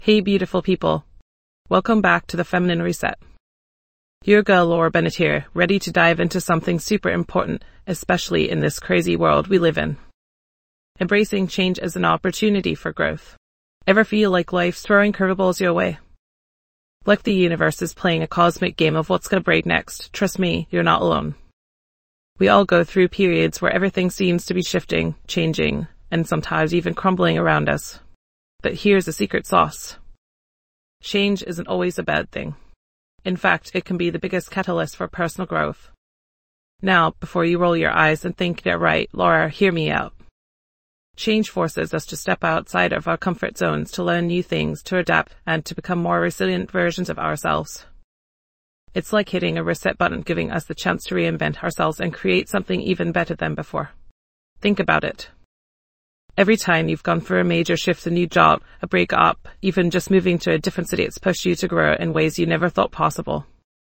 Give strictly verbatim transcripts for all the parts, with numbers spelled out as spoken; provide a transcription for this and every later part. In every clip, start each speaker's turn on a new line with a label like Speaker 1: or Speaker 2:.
Speaker 1: Hey beautiful people, welcome back to the Feminine Reset. Your girl Laura Bennett here, ready to dive into something super important, especially in this crazy world we live in. Embracing change as an opportunity for growth. Ever feel like life's throwing curveballs your way? Like the universe is playing a cosmic game of what's gonna break next? Trust me, you're not alone. We all go through periods where everything seems to be shifting, changing, and sometimes even crumbling around us. But here's the secret sauce. Change isn't always a bad thing. In fact, it can be the biggest catalyst for personal growth. Now, before you roll your eyes and think they're right, Laura, hear me out. Change forces us to step outside of our comfort zones, to learn new things, to adapt, and to become more resilient versions of ourselves. It's like hitting a reset button, giving us the chance to reinvent ourselves and create something even better than before. Think about it. Every time you've gone through a major shift, a new job, a breakup, even just moving to a different city, it's pushed you to grow in ways you never thought possible.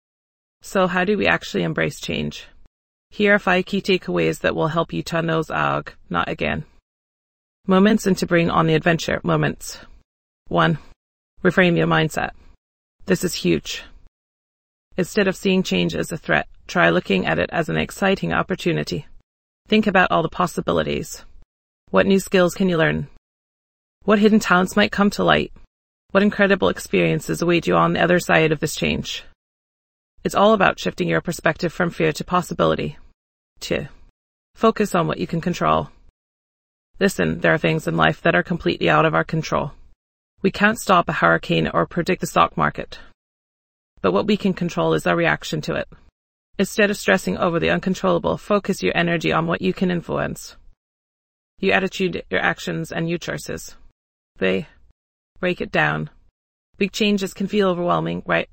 Speaker 1: So how do we actually embrace change? Here are five key takeaways that will help you turn those ugh, not again. Moments and to bring on the adventure. Moments. One. Reframe your mindset. This is huge. Instead of seeing change as a threat, try looking at it as an exciting opportunity. Think about all the possibilities. What new skills can you learn? What hidden talents might come to light? What incredible experiences await you on the other side of this change? It's all about shifting your perspective from fear to possibility. Two. Focus on what you can control. Listen, there are things in life that are completely out of our control. We can't stop a hurricane or predict the stock market. But what we can control is our reaction to it. Instead of stressing over the uncontrollable, focus your energy on what you can influence. Your attitude, your actions, and your choices. They break it down. Big changes can feel overwhelming, right?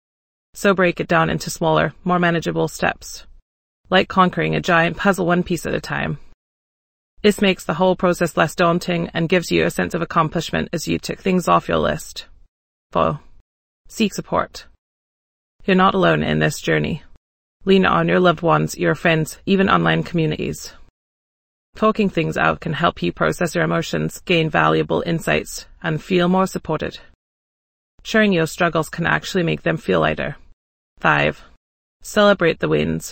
Speaker 1: So break it down into smaller, more manageable steps. Like conquering a giant puzzle one piece at a time. This makes the whole process less daunting and gives you a sense of accomplishment as you tick things off your list. Four. Seek support. You're not alone in this journey. Lean on your loved ones, your friends, even online communities. Talking things out can help you process your emotions, gain valuable insights, and feel more supported. Sharing your struggles can actually make them feel lighter. Five. Celebrate the wins.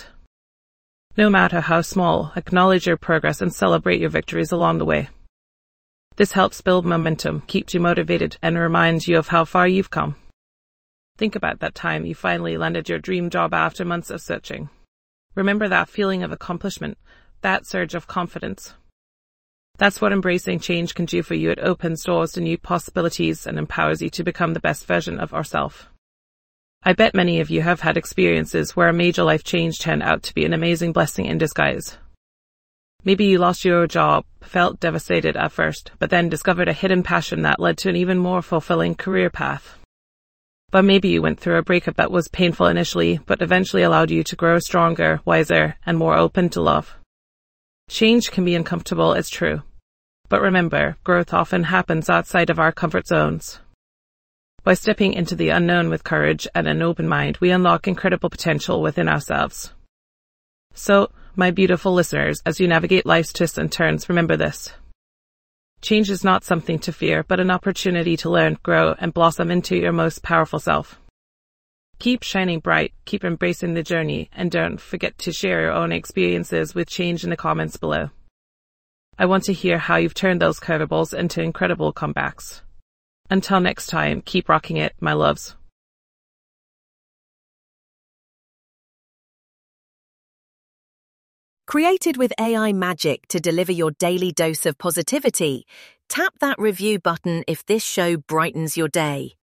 Speaker 1: No matter how small, acknowledge your progress and celebrate your victories along the way. This helps build momentum, keeps you motivated, and reminds you of how far you've come. Think about that time you finally landed your dream job after months of searching. Remember that feeling of accomplishment, that surge of confidence. That's what embracing change can do for you. It opens doors to new possibilities and empowers you to become the best version of yourself. I bet many of you have had experiences where a major life change turned out to be an amazing blessing in disguise. Maybe you lost your job, felt devastated at first, but then discovered a hidden passion that led to an even more fulfilling career path. But maybe you went through a breakup that was painful initially, but eventually allowed you to grow stronger, wiser, and more open to love. Change can be uncomfortable, it's true. But remember, growth often happens outside of our comfort zones. By stepping into the unknown with courage and an open mind, we unlock incredible potential within ourselves. So, my beautiful listeners, as you navigate life's twists and turns, remember this. Change is not something to fear, but an opportunity to learn, grow, and blossom into your most powerful self. Keep shining bright, keep embracing the journey, and don't forget to share your own experiences with change in the comments below. I want to hear how you've turned those curveballs into incredible comebacks. Until next time, keep rocking it, my loves.
Speaker 2: Created with A I magic to deliver your daily dose of positivity, tap that review button if this show brightens your day.